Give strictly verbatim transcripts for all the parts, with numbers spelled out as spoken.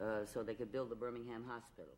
uh, so they could build the Birmingham Hospital.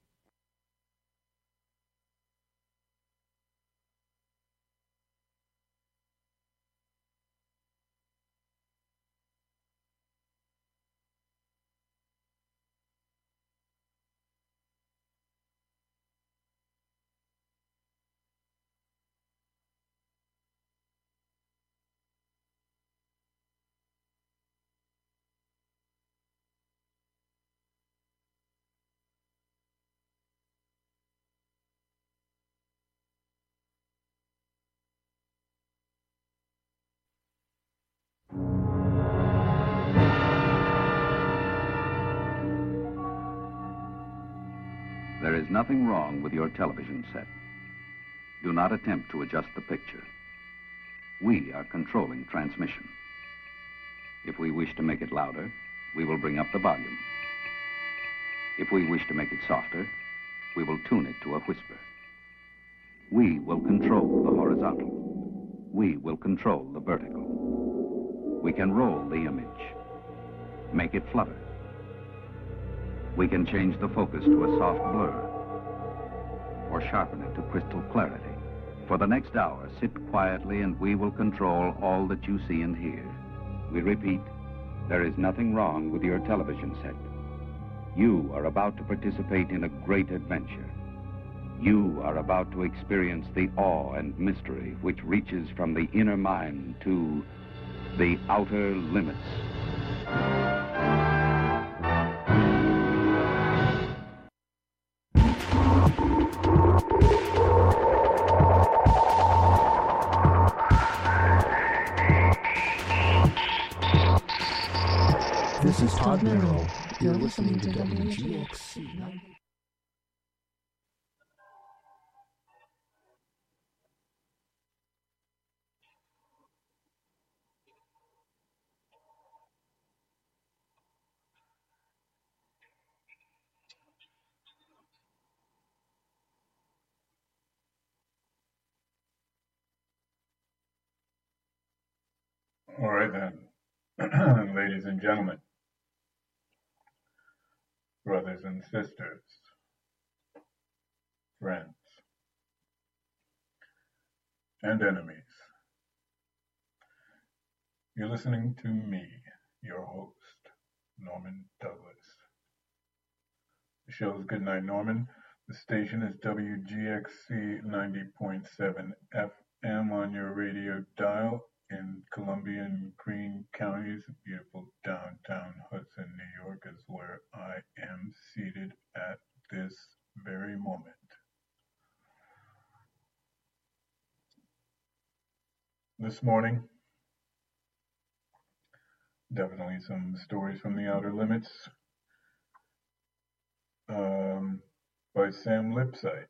There is nothing wrong with your television set. Do not attempt to adjust the picture. We are controlling transmission. If we wish to make it louder, we will bring up the volume. If we wish to make it softer, we will tune it to a whisper. We will control the horizontal. We will control the vertical. We can roll the image, make it flutter. We can change the focus to a soft blur or sharpen it to crystal clarity. For the next hour, sit quietly and we will control all that you see and hear. We repeat, there is nothing wrong with your television set. You are about to participate in a great adventure. You are about to experience the awe and mystery which reaches from the inner mind to the outer limits. This is Todd Merrill. You're listening to W G X C. All right then, ladies and gentlemen, brothers and sisters, friends, and enemies. You're listening to me, your host, Norman Douglas. The show is Goodnight Norman. The station is W G X C ninety point seven F M on your radio dial in Columbia and Greene counties. Beautiful downtown Hudson, New York is where I am seated at this very moment. This morning, definitely some stories from the Outer Limits um, by Sam Lipsyte.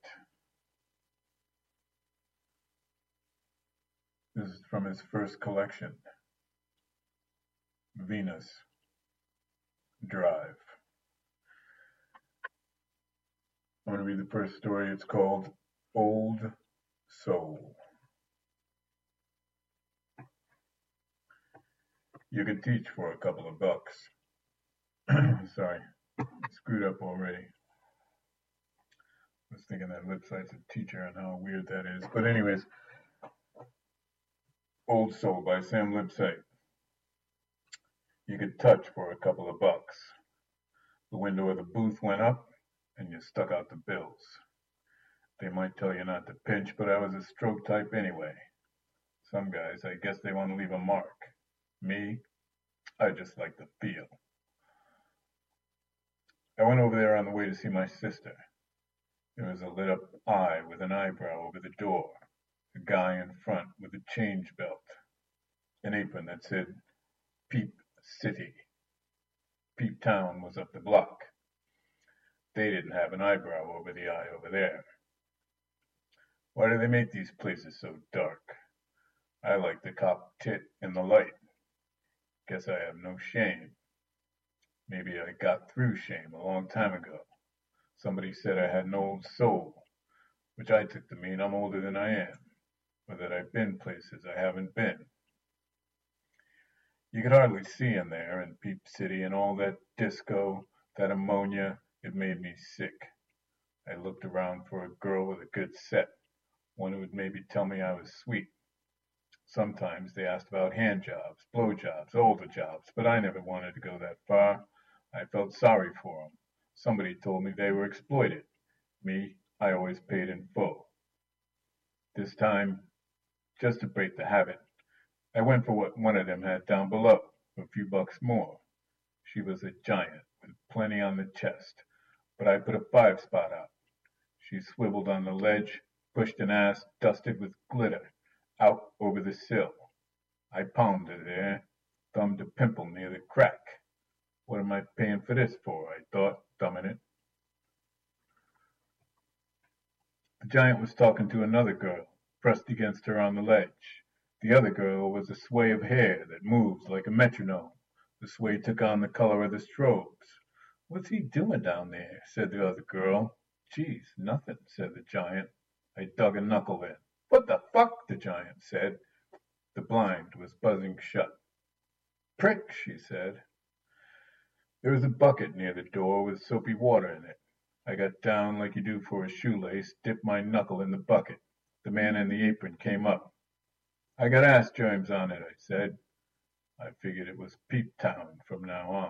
This is from his first collection, Venus Drive. I'm going to read the first story. It's called Old Soul. You can teach for a couple of bucks. Sorry, I screwed up already. I was thinking that Lipsyte's a teacher and how weird that is. But anyways, Old Soul by Sam Lipsyte. You could touch for a couple of bucks. The window of the booth went up and you stuck out the bills. They might tell you not to pinch, but I was a stroke type anyway. Some guys, I guess they want to leave a mark. Me, I just like the feel. I went over there on the way to see my sister. There was a lit up eye with an eyebrow over the door. A guy in front with a change belt. An apron that said Peep City. Peep Town was up the block. They didn't have an eyebrow over the eye over there. Why do they make these places so dark? I like the cop tit in the light. Guess I have no shame. Maybe I got through shame a long time ago. Somebody said I had an old soul, which I took to mean I'm older than I am, or that I've been places I haven't been. You could hardly see in there in Peep City and all that disco, That ammonia, it made me sick. I looked around for a girl with a good set, one who would maybe tell me I was sweet. Sometimes they asked about hand jobs, blow jobs, older jobs, but I never wanted to go that far. I felt sorry for them. Somebody told me they were exploited. Me, I always paid in full. This time, just to break the habit, I went for what one of them had down below, for a few bucks more. She was a giant, with plenty on the chest, but I put a five spot out. She swiveled on the ledge, pushed an ass dusted with glitter out over the sill. I pounded there, thumbed a pimple near the crack. What am I paying for this for? I thought, thumbing it. The giant was talking to another girl, pressed against her on the ledge. The other girl was a sway of hair that moved like a metronome. The sway took on the color of the strobes. What's he doing down there? Said the other girl. Geez, nothing, said the giant. I dug a knuckle in. What the fuck? The giant said. The blind was buzzing shut. Prick, she said. There was a bucket near the door with soapy water in it. I got down like you do for a shoelace, dipped my knuckle in the bucket. The man in the apron came up. I got ass germs on it, I said. I figured it was Peep Town from now on.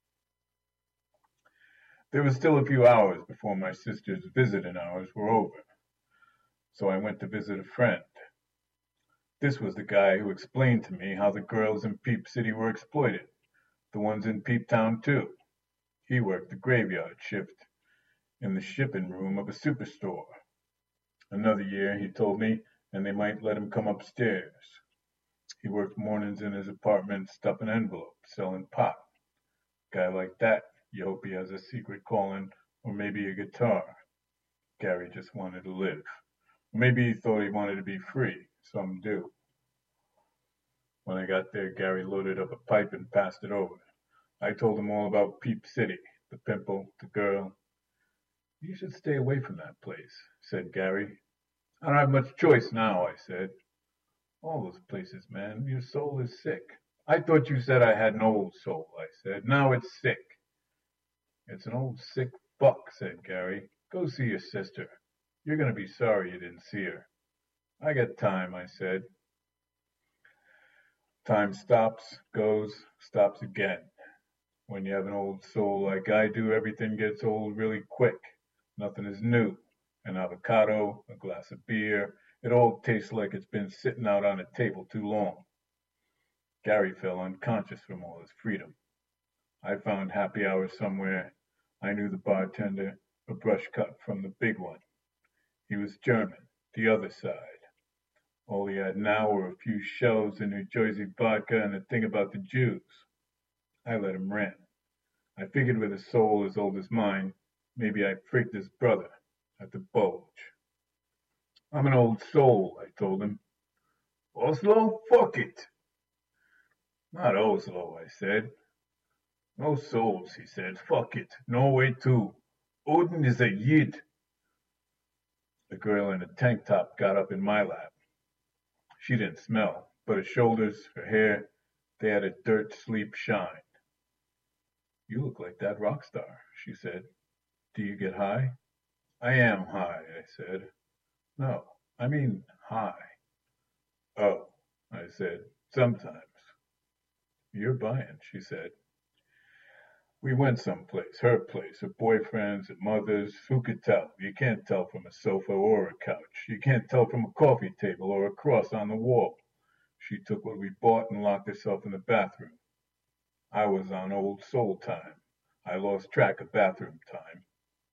There was still a few hours before my sister's visiting hours were over, so I went to visit a friend. This was the guy who explained to me how the girls in Peep City were exploited, the ones in Peep Town too. He worked the graveyard shift in the shipping room of a superstore. Another year, he told me, and they might let him come upstairs. He worked mornings in his apartment stuffing envelopes, selling pot. Guy like that, you hope he has a secret calling or maybe a guitar. Gary just wanted to live. Or maybe he thought he wanted to be free. Some do. When I got there, Gary loaded up a pipe and passed it over. I told him all about Peep City, the pimple, the girl. You should stay away from that place, said Gary. I don't have much choice now, I said. All those places, man. Your soul is sick. I thought you said I had an old soul, I said. Now it's sick. It's an old sick fuck, said Gary. Go see your sister. You're going to be sorry you didn't see her. I got time, I said. Time stops, goes, stops again. When you have an old soul like I do, everything gets old really quick. Nothing is new. An avocado, a glass of beer, it all tastes like it's been sitting out on a table too long. Gary fell unconscious from all his freedom. I found happy hour somewhere. I knew the bartender, a brush cut from the big one. He was German, the other side. All he had now were a few shells of New Jersey vodka and a thing about the Jews. I let him rant. I figured with a soul as old as mine, maybe I'd freaked his brother at the Bulge. I'm an old soul, I told him. Oslo? Fuck it. Not Oslo, I said. No souls, he said. Fuck it. Norway too. Odin is a Yid. The girl in a tank top got up in my lap. She didn't smell, but her shoulders, her hair, they had a dirt sleep shine. You look like that rock star, she said. Do you get high? I am high, I said. No, I mean high. Oh, I said, sometimes. You're buying, she said. We went someplace, her place, her boyfriend's, her mother's. Who could tell? You can't tell from a sofa or a couch. You can't tell from a coffee table or a cross on the wall. She took what we bought and locked herself in the bathroom. I was on old soul time. I lost track of bathroom time.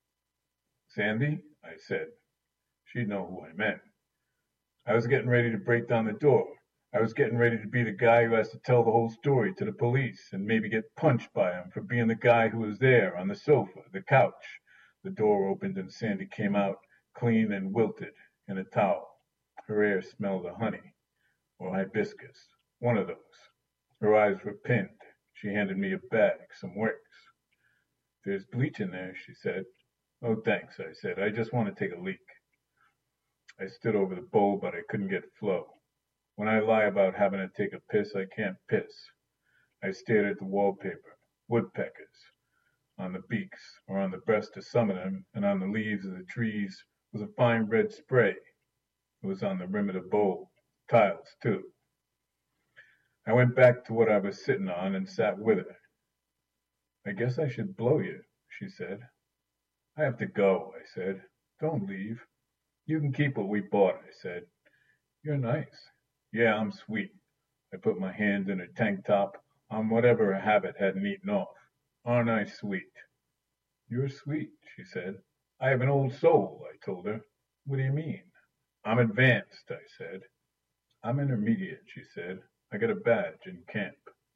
Sandy? I said. She'd know who I meant. I was getting ready to break down the door. I was getting ready to be the guy who has to tell the whole story to the police and maybe get punched by him for being the guy who was there on the sofa, the couch. The door opened and Sandy came out, clean and wilted, in a towel. Her hair smelled of honey, or hibiscus, one of those. Her eyes were pinned. She handed me a bag, some wicks. There's bleach in there, she said. Oh, thanks, I said. I just want to take a leak. I stood over the bowl, but I couldn't get flow. When I lie about having to take a piss, I can't piss. I stared at the wallpaper. Woodpeckers. On the beaks, or on the breast of some of them, and on the leaves of the trees, was a fine red spray. It was on the rim of the bowl, tiles too. I went back to what I was sitting on and sat with her. I guess I should blow you, she said. I have to go, I said. Don't leave. You can keep what we bought, I said. You're nice. Yeah, I'm sweet. I put my hand in her tank top on whatever her habit hadn't eaten off. Aren't I sweet? You're sweet, she said. I have an old soul, I told her. What do you mean? I'm advanced, I said. I'm intermediate, she said. I got a badge in camp.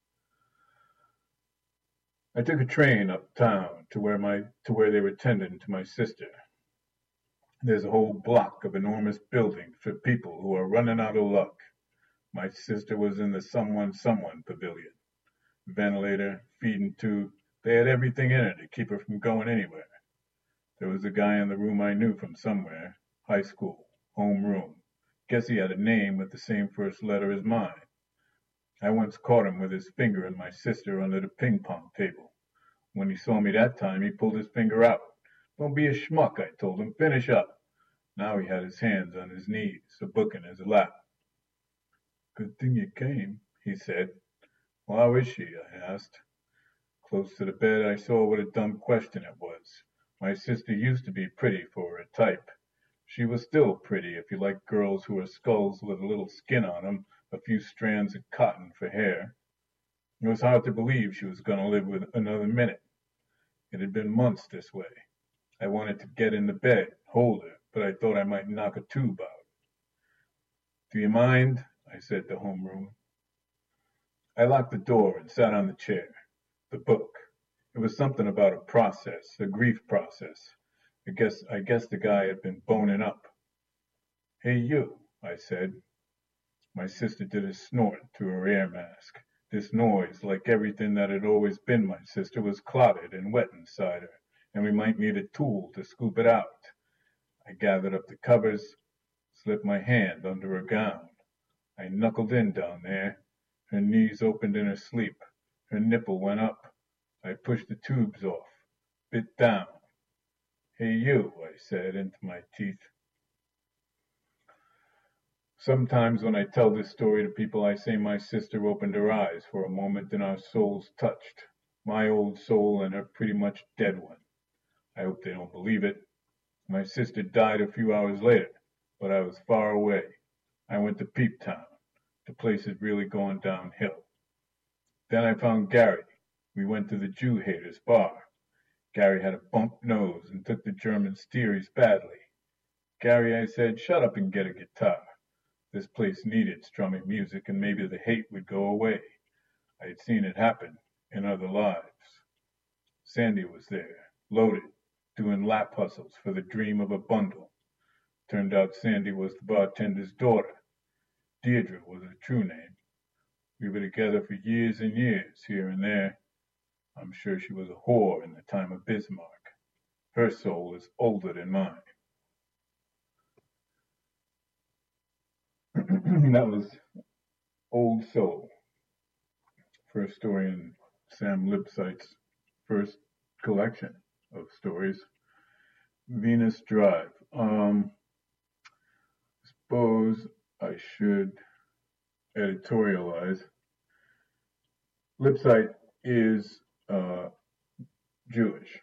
I took a train uptown to where my to where they were tending to my sister. There's a whole block of enormous buildings for people who are running out of luck. My sister was in the someone someone pavilion. Ventilator, feeding tube, they had everything in it to keep her from going anywhere. There was a guy in the room I knew from somewhere, high school, home room. Guess he had a name with the same first letter as mine. I once caught him with his finger and my sister under the ping pong table. When he saw me that time, he pulled his finger out. Don't be a schmuck, I told him. Finish up. Now he had his hands on his knees, a book in his lap. Good thing you came, he said. Well, how is she? I asked. Close to the bed, I saw what a dumb question it was. My sister used to be pretty for her type. She was still pretty if you like girls who are skulls with a little skin on them, a few strands of cotton for hair. It was hard to believe she was going to live with another minute. It had been months this way. I wanted to get in the bed, hold her, but I thought I might knock a tube out. Do you mind? I said to homeroom. I locked the door and sat on the chair. The book. It was something about a process, a grief process. I guess I guess the guy had been boning up. Hey you, I said. My sister did a snort through her air mask. This noise, like everything that had always been my sister, was clotted and wet inside her, and we might need a tool to scoop it out. I gathered up the covers, slipped my hand under her gown. I knuckled in down there. Her knees opened in her sleep. Her nipple went up. I pushed the tubes off, bit down. Hey you, I said into my teeth. Sometimes when I tell this story to people, I say my sister opened her eyes for a moment and our souls touched. My old soul and her pretty much dead one. I hope they don't believe it. My sister died a few hours later, but I was far away. I went to Peep Town. The place had really gone downhill. Then I found Gary. We went to the Jew Haters bar. Gary had a bump nose and took the German steeries badly. Gary, I said, shut up and get a guitar. This place needed strumming music, and maybe the hate would go away. I had seen it happen in other lives. Sandy was there, loaded, doing lap hustles for the dream of a bundle. Turned out Sandy was the bartender's daughter. Deirdre was her true name. We were together for years and years, here and there. I'm sure she was a whore in the time of Bismarck. Her soul is older than mine. That was Old Soul, first story in Sam Lipsyte's first collection of stories. Venus Drive. Um, suppose I should editorialize. Lipsyte is uh, Jewish,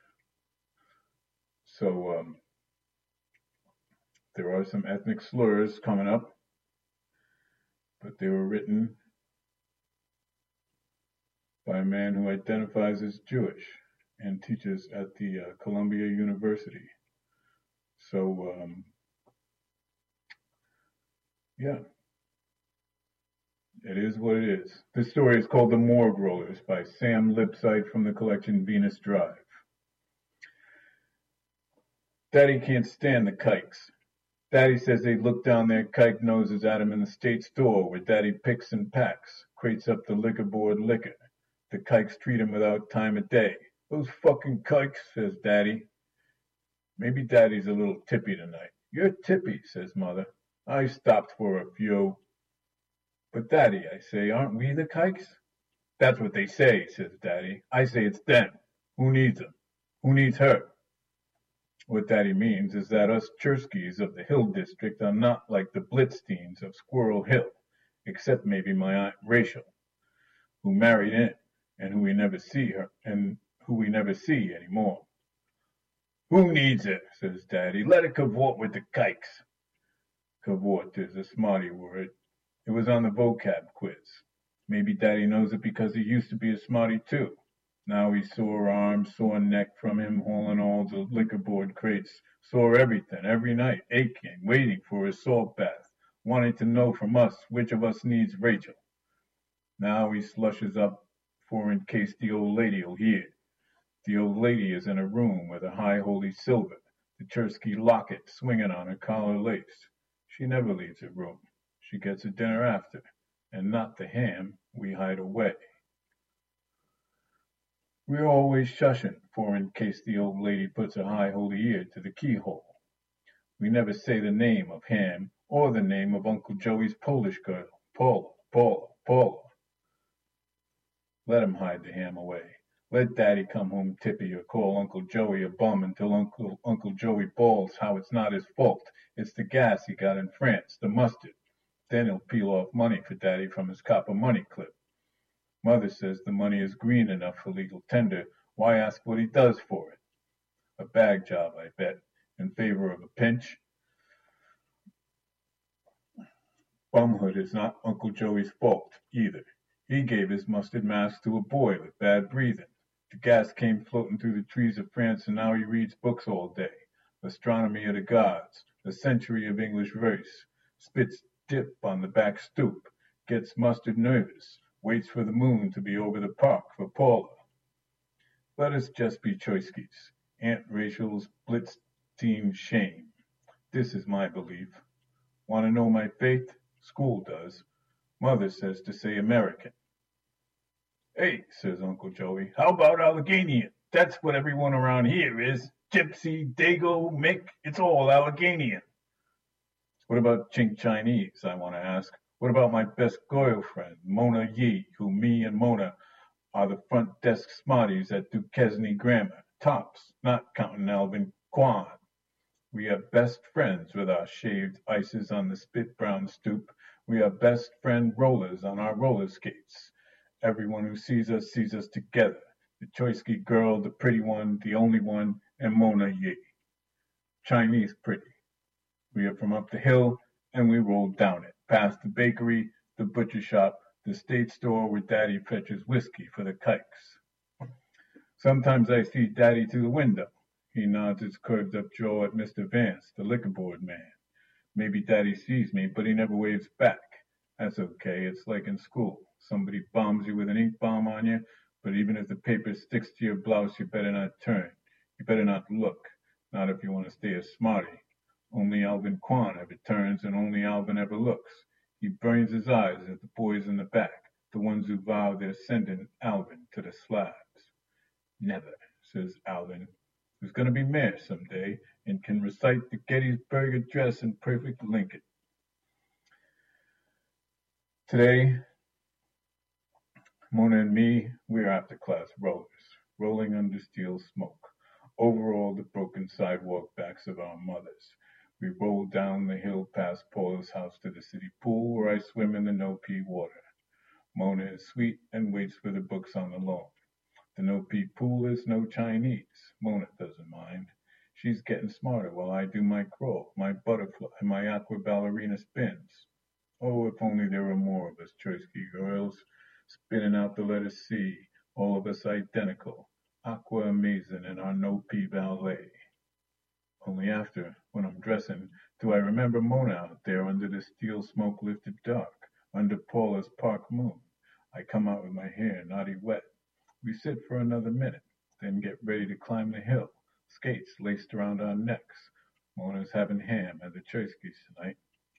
so um, there are some ethnic slurs coming up, but they were written by a man who identifies as Jewish and teaches at the uh, Columbia University. So, um, yeah, it is what it is. This story is called The Morgue Rollers by Sam Lipsyte from the collection Venus Drive. Daddy can't stand the kikes. Daddy says they look down their kike noses at him in the state store where Daddy picks and packs, crates up the liquor board liquor. The kikes treat him without time of day. Those fucking kikes, says Daddy. Maybe Daddy's a little tippy tonight. You're tippy, says Mother. I stopped for a few. But Daddy, I say, aren't we the kikes? That's what they say, says Daddy. I say it's them. Who needs them? Who needs her? What Daddy means is that us Cherskys of the Hill District are not like the Blitzsteins of Squirrel Hill, except maybe my Aunt Rachel, who married in, and who we never see her, and who we never see anymore. Who needs it, says Daddy. Let it cavort with the kikes. Cavort is a smarty word. It was on the vocab quiz. Maybe Daddy knows it because he used to be a smarty too. Now he's sore arms, sore neck from him hauling all the liquor board crates, sore everything, every night, aching, waiting for his salt bath, wanting to know from us which of us needs Rachel. Now he slushes up for in case the old lady'll hear. The old lady is in a room with a high holy silver, the Chersky locket swinging on her collar lace. She never leaves her room. She gets her dinner after, and not the ham we hide away. We're always shushing for in case the old lady puts a high holy ear to the keyhole. We never say the name of Ham or the name of Uncle Joey's Polish girl, Paula, Paula, Paula. Let him hide the ham away. Let Daddy come home tippy or call Uncle Joey a bum until Uncle Uncle Joey bawls how it's not his fault. It's the gas he got in France, the mustard. Then he'll peel off money for Daddy from his copper money clip. Mother says the money is green enough for legal tender. Why ask what he does for it? A bag job, I bet, in favor of a pinch. Bumhood is not Uncle Joey's fault, either. He gave his mustard mask to a boy with bad breathing. The gas came floating through the trees of France, and now he reads books all day. Astronomy of the gods, a century of English verse. Spits dip on the back stoop, gets mustard nervous, waits for the moon to be over the park for Paula. Let us just be Choiskys, Aunt Rachel's Blitzstein shame. This is my belief. Want to know my faith? School does. Mother says to say American. Hey, says Uncle Joey, how about Alleghenian? That's what everyone around here is. Gypsy, Dago, Mick, it's all Alleghenian. What about Chink Chinese, I want to ask? What about my best girlfriend, Mona Yee, who me and Mona are the front desk smarties at Duquesne Grammar, tops, not counting Alvin Kwan. We are best friends with our shaved ices on the spit brown stoop. We are best friend rollers on our roller skates. Everyone who sees us sees us together. The Choisky girl, the pretty one, the only one, and Mona Yee. Chinese pretty. We are from up the hill, and we roll down it, past the bakery, the butcher shop, the state store where Daddy fetches whiskey for the kikes. Sometimes I see Daddy through the window. He nods his curved up jaw at Mister Vance, the liquor board man. Maybe Daddy sees me, but he never waves back. That's okay, it's like in school. Somebody bombs you with an ink bomb on you, but even if the paper sticks to your blouse, you better not turn. You better not look. Not if you want to stay a smarty. Only Alvin Kwan ever turns, and only Alvin ever looks. He burns his eyes at the boys in the back, the ones who vow they're sending Alvin to the slabs. Never, says Alvin, who's going to be mayor someday and can recite the Gettysburg Address in perfect Lincoln. Today, Mona and me, we're after-class rollers, rolling under steel smoke, over all the broken sidewalk backs of our mothers. We roll down the hill past Paula's house to the city pool, where I swim in the no-pee water. Mona is sweet and waits for the books on the lawn. The no-pee pool is no Chinese. Mona doesn't mind. She's getting smarter while I do my crawl, my butterfly, my aqua ballerina spins. Oh, if only there were more of us Choisky girls, spinning out the letter C, all of us identical, aqua amazing in our no-pee ballet. Only after, when I'm dressing, do I remember Mona out there under the steel smoke-lifted dark, under Paula's park moon. I come out with my hair naughty wet. We sit for another minute, then get ready to climb the hill, skates laced around our necks. Mona's having ham at the Choiskys tonight.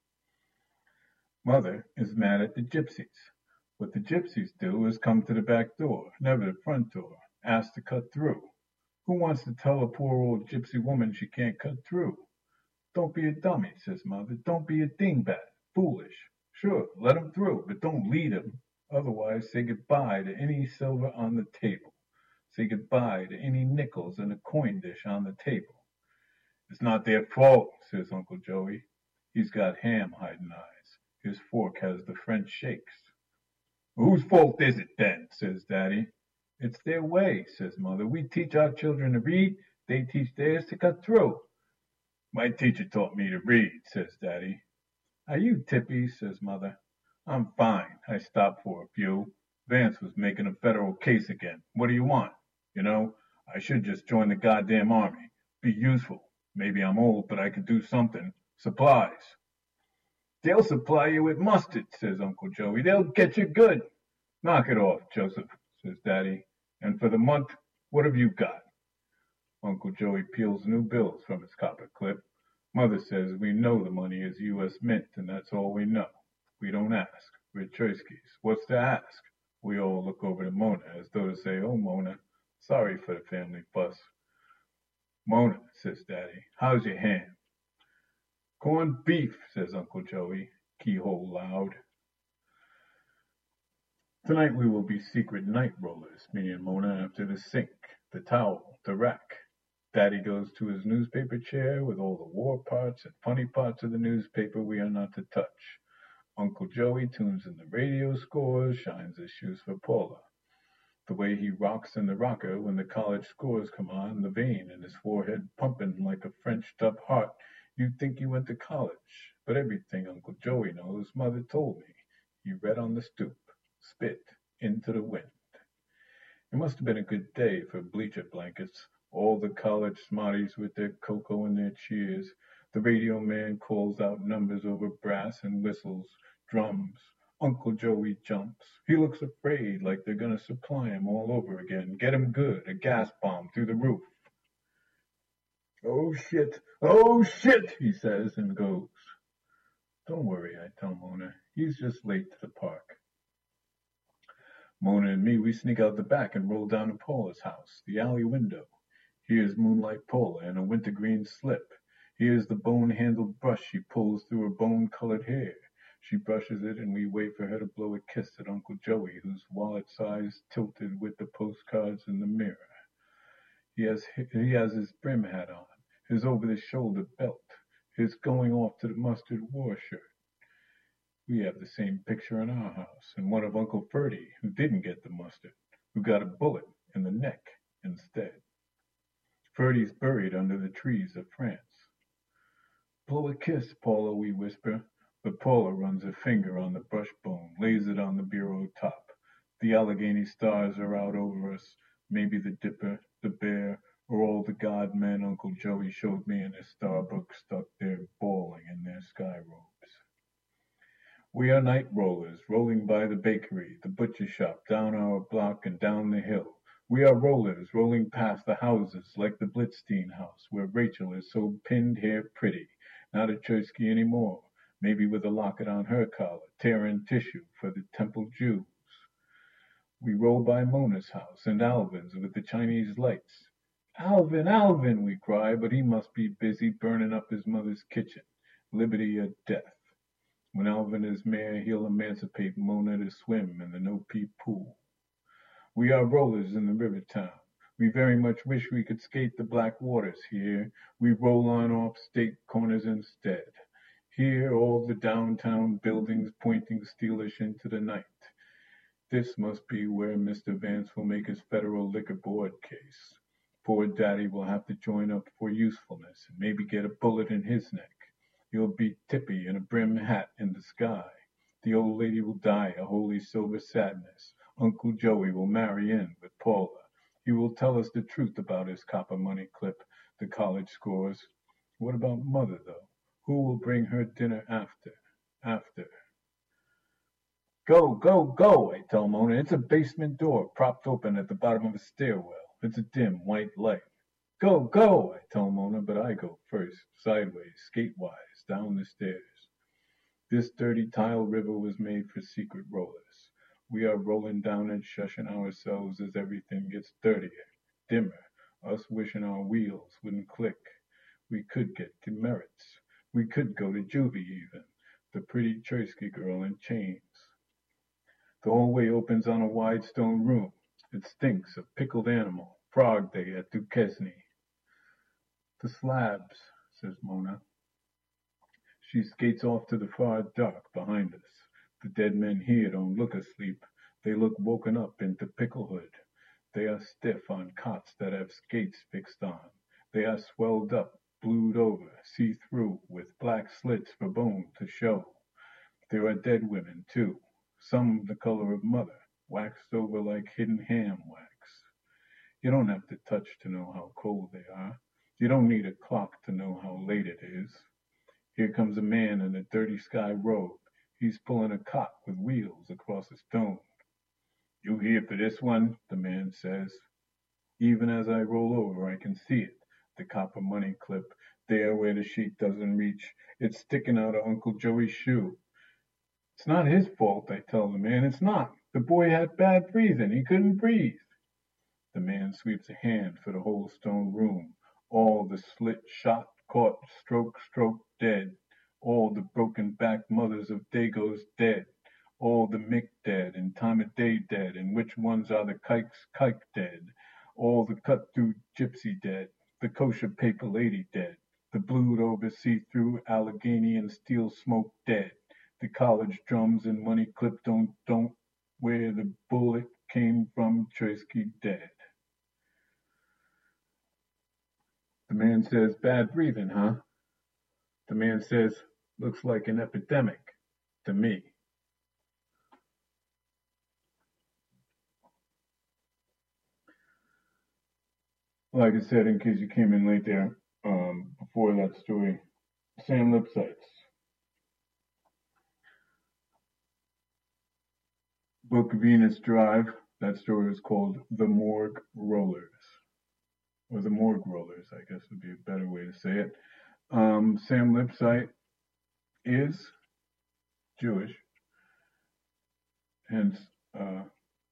Mother is mad at the gypsies. What the gypsies do is come to the back door, never the front door, ask to cut through. Who wants to tell a poor old gypsy woman she can't cut through? Don't be a dummy, says Mother. Don't be a dingbat. Foolish. Sure, let 'em through, but don't lead 'em. Otherwise, say goodbye to any silver on the table. Say goodbye to any nickels in the coin dish on the table. It's not their fault, says Uncle Joey. He's got ham-hiding eyes. His fork has the French shakes. Whose fault is it then, says Daddy. It's their way, says Mother. We teach our children to read, they teach theirs to cut through. My teacher taught me to read, says Daddy. Are you tippy, says Mother. I'm fine. I stopped for a few. Vance was making a federal case again. What do you want? You know, I should just join the goddamn army. Be useful. Maybe I'm old, but I could do something. Supplies. They'll supply you with mustard, says Uncle Joey. They'll get you good. Knock it off, Joseph, says Daddy. And for the month, what have you got? Uncle Joey peels new bills from his copper clip. Mother says we know the money is U S Mint, and that's all we know. We don't ask. We're Troyskis. What's to ask? We all look over to Mona as though to say, oh, Mona, sorry for the family fuss. Mona, says Daddy, how's your ham? Corned beef, says Uncle Joey, keyhole loud. Tonight we will be secret night rollers, me and Mona, after the sink, the towel, the rack. Daddy goes to his newspaper chair with all the war parts and funny parts of the newspaper we are not to touch. Uncle Joey tunes in the radio scores, shines his shoes for Paula. The way he rocks in the rocker when the college scores come on, the vein in his forehead pumping like a Frenched-up heart, you'd think he went to college. But everything Uncle Joey knows, Mother told me. He read on the stoop, spit into the wind. It must have been a good day for bleacher blankets, all the college smarties with their cocoa and their cheers. The radio man calls out numbers over brass and whistles, drums. Uncle Joey jumps. He looks afraid, like they're going to supply him all over again. Get him good, a gas bomb through the roof. Oh, shit, oh, shit, he says and goes. Don't worry, I tell Mona. He's just late to the park. Mona and me, we sneak out the back and roll down to Paula's house, the alley window. Here's Moonlight Paula in a wintergreen slip. Here's the bone-handled brush she pulls through her bone-colored hair. She brushes it, and we wait for her to blow a kiss at Uncle Joey, whose wallet's eyes tilted with the postcards in the mirror. He has he has his brim hat on, his over-the-shoulder belt, his going-off to the mustard war shirt. We have the same picture in our house, and one of Uncle Ferdy, who didn't get the mustard, who got a bullet in the neck instead. Ferdy's buried under the trees of France. Blow a kiss, Paula, we whisper, but Paula runs her finger on the brush bone, lays it on the bureau top. The Allegheny stars are out over us, maybe the Dipper, the Bear, or all the god men Uncle Joey showed me in his star book stuck there bawling in their sky robes. We are night rollers, rolling by the bakery, the butcher shop, down our block and down the hill. We are rollers, rolling past the houses like the Blitzstein house, where Rachel is so pinned hair pretty, not a Chorsky anymore, maybe with a locket on her collar, tearing tissue for the Temple Jews. We roll by Mona's house and Alvin's with the Chinese lights. Alvin, Alvin, we cry, but he must be busy burning up his mother's kitchen, liberty or death. When Alvin is mayor, he'll emancipate Mona to swim in the no-pee pool. We are rollers in the river town. We very much wish we could skate the black waters here. We roll on off state corners instead. Here, all the downtown buildings pointing steelish into the night. This must be where Mister Vance will make his federal liquor board case. Poor Daddy will have to join up for usefulness and maybe get a bullet in his neck. He'll be Tippy in a brim hat in the sky. The old lady will die a holy silver sadness. Uncle Joey will marry in with Paula. He will tell us the truth about his copper money clip, the college scores. What about Mother, though? Who will bring her dinner after? After. Go, go, go, I tell Mona. It's a basement door propped open at the bottom of a stairwell. It's a dim white light. Go, go, I tell Mona, but I go first, sideways, skate-wise, down the stairs. This dirty tile river was made for secret rollers. We are rolling down and shushing ourselves as everything gets dirtier, dimmer, us wishing our wheels wouldn't click. We could get demerits. We could go to juvie even, the pretty Chorsky girl in chains. The hallway opens on a wide stone room. It stinks of pickled animal. Frog Day at Duquesne. The slabs, says Mona. She skates off to the far dock behind us. The dead men here don't look asleep. They look woken up into picklehood. They are stiff on cots that have skates fixed on. They are swelled up, blued over, see-through, with black slits for bone to show. There are dead women, too, some the color of mother, waxed over like hidden ham wax. You don't have to touch to know how cold they are. You don't need a clock to know how late it is. Here comes a man in a dirty sky robe. He's pulling a cot with wheels across a stone. You here for this one? The man says. Even as I roll over, I can see it. The copper money clip, there where the sheet doesn't reach. It's sticking out of Uncle Joey's shoe. It's not his fault, I tell the man. It's not. The boy had bad breathing. He couldn't breathe. The man sweeps a hand for the whole stone room. All the slit, shot, caught, stroke, stroke, dead. All the broken back mothers of Dagos dead. All the Mick dead, and time of day dead, and which ones are the kikes kike dead. All the cut-through gypsy dead. The kosher paper lady dead. The blued over see-through Allegheny and steel smoke dead. The college drums and money clip don't don't where the bullet came from Trotsky dead. The man says, bad breathing, huh? The man says, looks like an epidemic to me. Like I said, in case you came in late there, um, before that story, Sam Lipsyte's book Venus Drive, that story is called The Morgue Rollers. Or The Morgue Rollers, I guess would be a better way to say it. Um, Sam Lipsyte is Jewish, hence uh,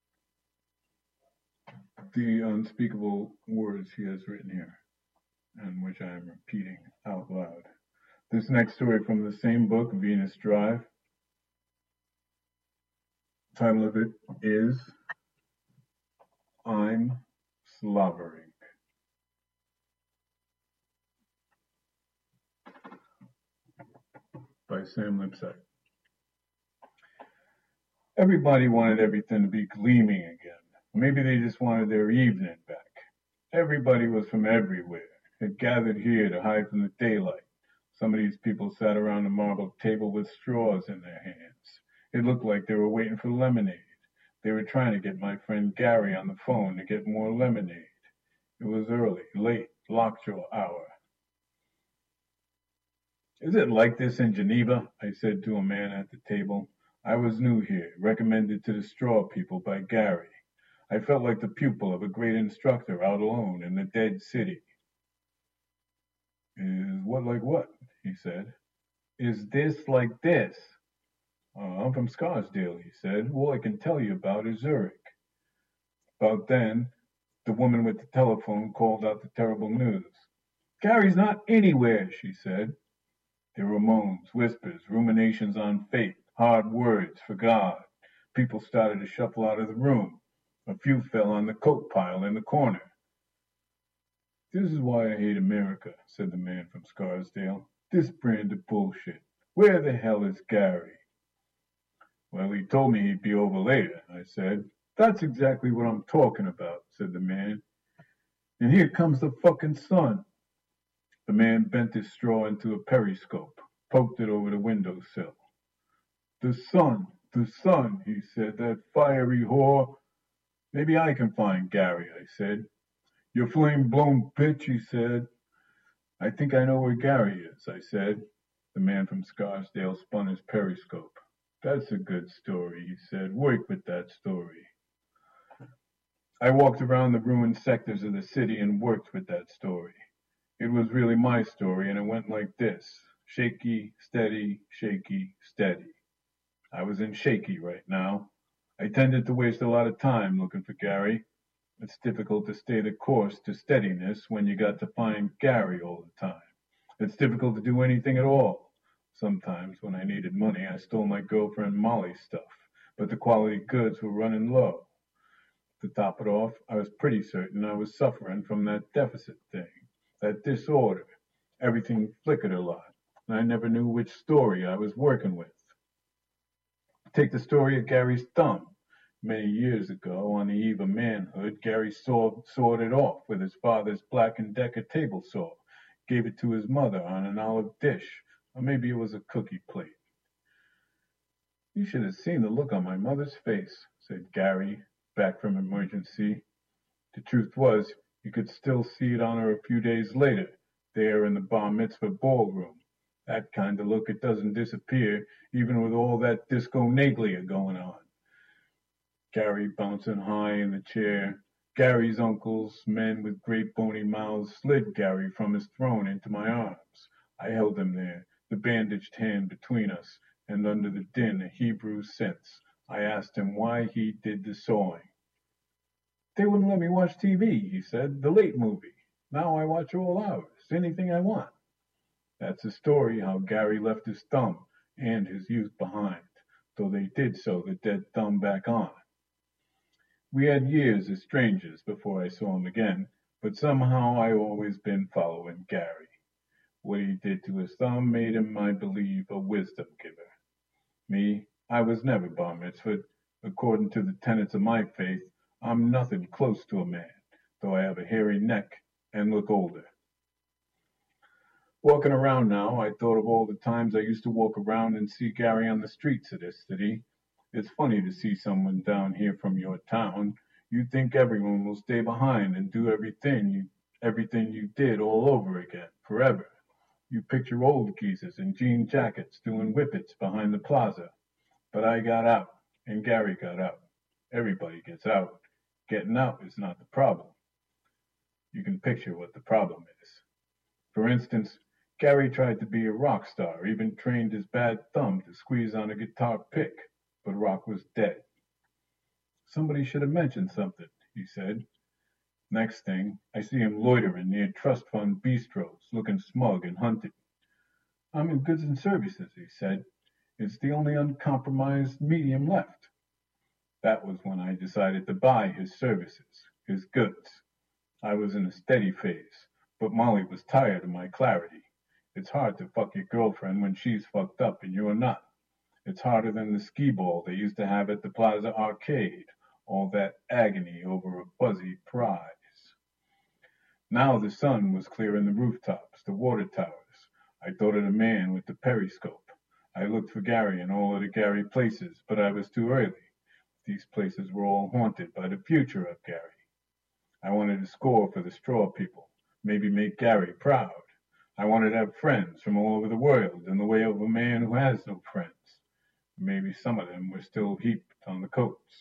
the unspeakable words he has written here, and which I am repeating out loud. This next story from the same book, Venus Drive, the title of it is I'm Slavering. By Sam Lipsyte. Everybody wanted everything to be gleaming again. Maybe they just wanted their evening back. Everybody was from everywhere, had gathered here to hide from the daylight. Some of these people sat around the marble table with straws in their hands. It looked like they were waiting for lemonade. They were trying to get my friend Gary on the phone to get more lemonade. It was early, late, lockjaw hour. Is it like this in Geneva? I said to a man at the table. I was new here, recommended to the straw people by Gary. I felt like the pupil of a great instructor out alone in the dead city. Is what like what? He said. Is this like this? Uh, I'm from Scarsdale, he said. All I can tell you about is Zurich. About then, the woman with the telephone called out the terrible news. Gary's not anywhere, she said. There were moans, whispers, ruminations on fate, hard words for God. People started to shuffle out of the room. A few fell on the coat pile in the corner. This is why I hate America, said the man from Scarsdale. This brand of bullshit. Where the hell is Gary? Well, he told me he'd be over later, I said. That's exactly what I'm talking about, said the man. And here comes the fucking sun. The man bent his straw into a periscope, poked it over the windowsill. The sun, the sun, he said, that fiery whore. Maybe I can find Gary, I said. You flame-blown bitch, he said. I think I know where Gary is, I said. The man from Scarsdale spun his periscope. That's a good story, he said. Work with that story. I walked around the ruined sectors of the city and worked with that story. It was really my story, and it went like this. Shaky, steady, shaky, steady. I was in shaky right now. I tended to waste a lot of time looking for Gary. It's difficult to stay the course to steadiness when you got to find Gary all the time. It's difficult to do anything at all. Sometimes, when I needed money, I stole my girlfriend Molly's stuff, but the quality goods were running low. To top it off, I was pretty certain I was suffering from that deficit thing, that disorder. Everything flickered a lot, and I never knew which story I was working with. Take the story of Gary's thumb. Many years ago, on the eve of manhood, Gary saw, sawed it off with his father's Black and Decker table saw, gave it to his mother on an olive dish, or maybe it was a cookie plate. You should have seen the look on my mother's face, said Gary, back from emergency. The truth was, you could still see it on her a few days later, there in the bar mitzvah ballroom. That kind of look, it doesn't disappear, even with all that disco naglia going on. Gary bouncing high in the chair. Gary's uncles, men with great bony mouths, slid Gary from his throne into my arms. I held him there, the bandaged hand between us, and under the din of Hebrew sense, I asked him why he did the sawing. They wouldn't let me watch T V, he said, the late movie. Now I watch all hours, anything I want. That's the story how Gary left his thumb and his youth behind, though they did sew the dead thumb back on. We had years as strangers before I saw him again, but somehow I always been following Gary. What he did to his thumb made him, I believe, a wisdom giver. Me, I was never bar mitzvahed. According to the tenets of my faith, I'm nothing close to a man, though I have a hairy neck and look older. Walking around now, I thought of all the times I used to walk around and see Gary on the streets of this city. It's funny to see someone down here from your town. You'd think everyone will stay behind and do everything you everything you did all over again, forever. You picture old geezers in jean jackets doing whippets behind the plaza. But I got out, and Gary got out. Everybody gets out. Getting out is not the problem. You can picture what the problem is. For instance, Gary tried to be a rock star, even trained his bad thumb to squeeze on a guitar pick, but rock was dead. Somebody should have mentioned something, he said. Next thing, I see him loitering near trust fund bistros, looking smug and hunted. I'm in goods and services, he said. It's the only uncompromised medium left. That was when I decided to buy his services, his goods. I was in a steady phase, but Molly was tired of my clarity. It's hard to fuck your girlfriend when she's fucked up and you're not. It's harder than the skee ball they used to have at the Plaza Arcade, all that agony over a fuzzy prize. Now the sun was clearing the rooftops, the water towers. I thought of the man with the periscope. I looked for Gary in all of the Gary places, but I was too early. These places were all haunted by the future of Gary. I wanted to score for the straw people, maybe make Gary proud. I wanted to have friends from all over the world in the way of a man who has no friends. Maybe some of them were still heaped on the coats.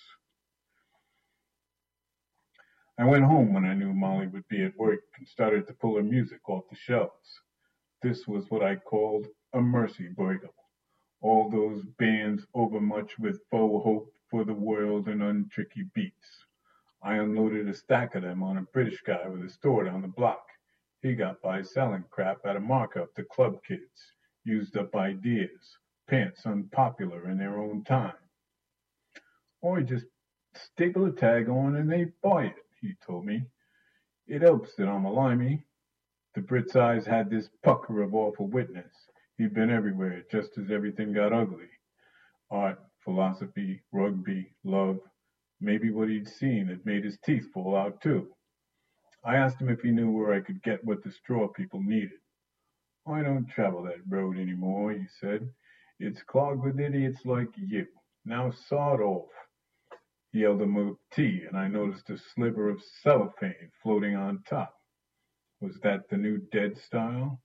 I went home when I knew Molly would be at work and started to pull her music off the shelves. This was what I called a mercy burgle. All those bands overmuch with faux hope for the world and untricky beats. I unloaded a stack of them on a British guy with a store down the block. He got by selling crap at a markup to club kids, used up ideas, pants unpopular in their own time. Or just staple a tag on and they buy it, he told me. It helps that I'm a limey. The Brit's eyes had this pucker of awful witness. He'd been everywhere just as everything got ugly. Art, philosophy, rugby, love. Maybe what he'd seen had made his teeth fall out too. I asked him if he knew where I could get what the straw people needed. I don't travel that road anymore, he said. It's clogged with idiots like you. Now saw it off. He held a mug of tea, and I noticed a sliver of cellophane floating on top. Was that the new Dead style?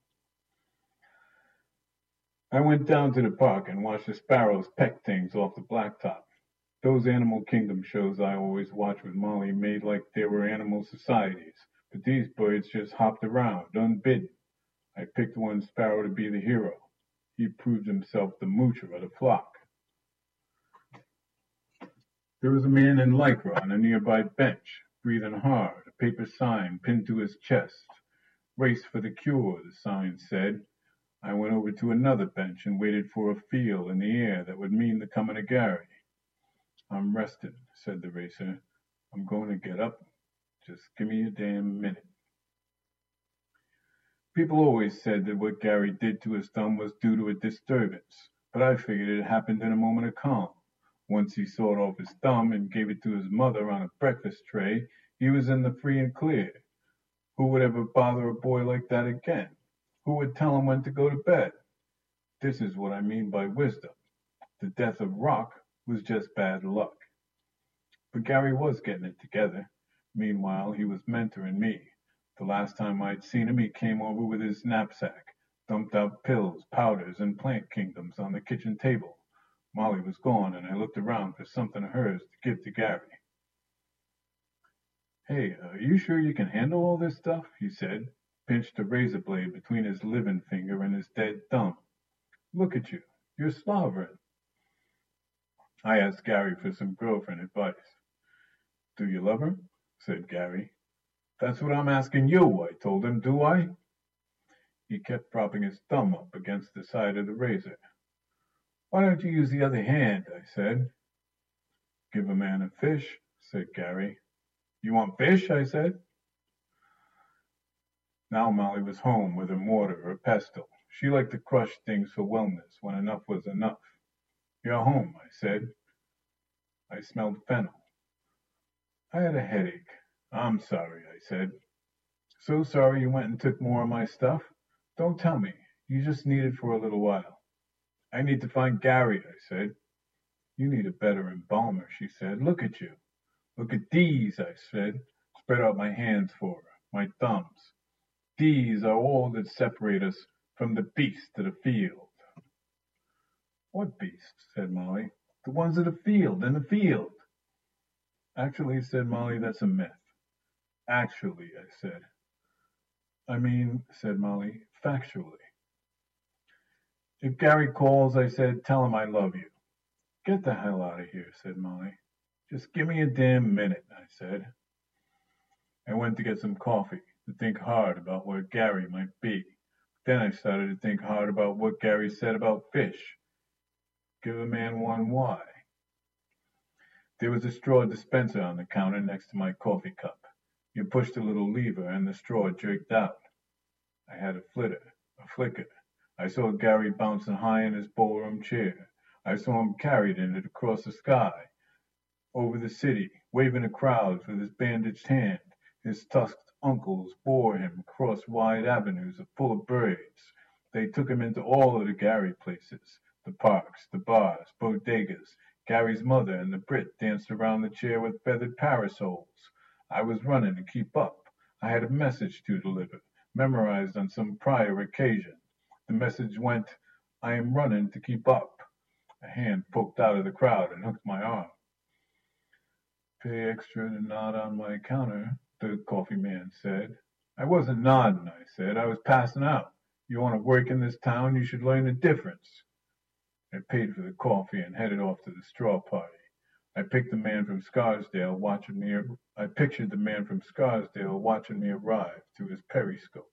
I went down to the park and watched the sparrows peck things off the blacktop. Those Animal Kingdom shows I always watch with Molly made like there were animal societies, but these birds just hopped around, unbidden. I picked one sparrow to be the hero. He proved himself the moocher of the flock. There was a man in lycra on a nearby bench, breathing hard, a paper sign pinned to his chest. Race for the cure, the sign said. I went over to another bench and waited for a feel in the air that would mean the coming of Gary. I'm rested, said the racer. I'm going to get up. Just give me a damn minute. People always said that what Gary did to his thumb was due to a disturbance, but I figured it happened in a moment of calm. Once he sawed off his thumb and gave it to his mother on a breakfast tray, he was in the free and clear. Who would ever bother a boy like that again? Who would tell him when to go to bed? This is what I mean by wisdom. The death of Rock was just bad luck. But Gary was getting it together. Meanwhile, he was mentoring me. The last time I'd seen him, he came over with his knapsack, dumped out pills, powders, and plant kingdoms on the kitchen table. Molly was gone, and I looked around for something of hers to give to Gary. Hey, are you sure you can handle all this stuff? He said, pinched a razor blade between his living finger and his dead thumb. Look at you. You're slobbering. I asked Gary for some girlfriend advice. Do you love her? Said Gary. That's what I'm asking you, I told him. Do I? He kept propping his thumb up against the side of the razor. Why don't you use the other hand? I said. Give a man a fish, said Gary. You want fish? I said. Now Molly was home with her mortar or pestle. She liked to crush things for wellness when enough was enough. You're home, I said. I smelled fennel. I had a headache. I'm sorry, I said. So sorry you went and took more of my stuff? Don't tell me. You just need it for a little while. I need to find Gary, I said. You need a better embalmer, she said. Look at you. Look at these, I said. Spread out my hands for her, my thumbs. These are all that separate us from the beasts of the field. What beasts? Said Molly. The ones of the field, in the field. Actually, said Molly, that's a myth. Actually, I said. I mean, said Molly, factually. If Gary calls, I said, tell him I love you. Get the hell out of here, said Molly. Just give me a damn minute, I said. I went to get some coffee, to think hard about where Gary might be. Then I started to think hard about what Gary said about fish. Give a man one why. There was a straw dispenser on the counter next to my coffee cup. You pushed a little lever and the straw jerked out. I had a flitter, a flicker. I saw Gary bouncing high in his ballroom chair. I saw him carried in it across the sky, over the city, waving at crowds with his bandaged hand. His tusked uncles bore him across wide avenues full of birds. They took him into all of the Gary places, the parks, the bars, bodegas. Gary's mother and the Brit danced around the chair with feathered parasols. I was running to keep up. I had a message to deliver, memorized on some prior occasion. The message went, I am running to keep up. A hand poked out of the crowd and hooked my arm. Pay extra to nod on my counter, the coffee man said. I wasn't nodding, I said. I was passing out. You want to work in this town, you should learn the difference. I paid for the coffee and headed off to the straw party. I picked the man from Scarsdale watching me. I pictured the man from Scarsdale watching me arrive through his periscope.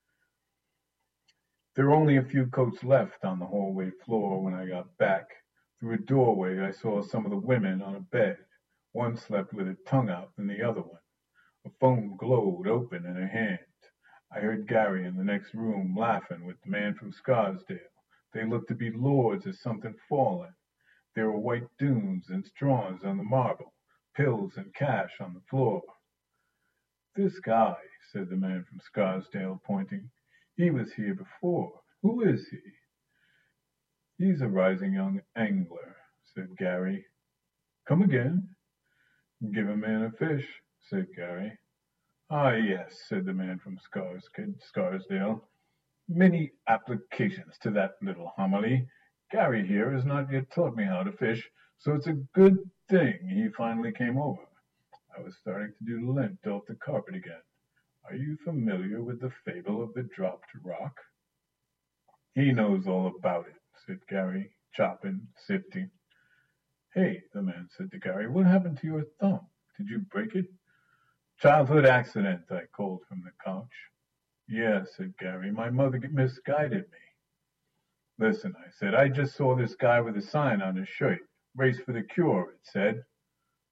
There were only a few coats left on the hallway floor when I got back. Through a doorway, I saw some of the women on a bed. One slept with her tongue out than the other one. A phone glowed open in her hand. I heard Gary in the next room laughing with the man from Scarsdale. They looked to be lords of something fallen. There were white dunes and straws on the marble, pills and cash on the floor. This guy, said the man from Scarsdale, pointing. He was here before. Who is he? He's a rising young angler, said Gary. Come again? Give a man a fish, said Gary. Ah, yes, said the man from Scars- Scarsdale. Many applications to that little homily. Gary here has not yet taught me how to fish, so it's a good thing he finally came over. I was starting to do lint off the carpet again. Are you familiar with the fable of the dropped rock? He knows all about it, said Gary, chopping, sifting. Hey, the man said to Gary, what happened to your thumb? Did you break it? Childhood accident, I called from the couch. Yes, said Gary, my mother misguided me. Listen, I said, I just saw this guy with a sign on his shirt. Race for the cure, it said.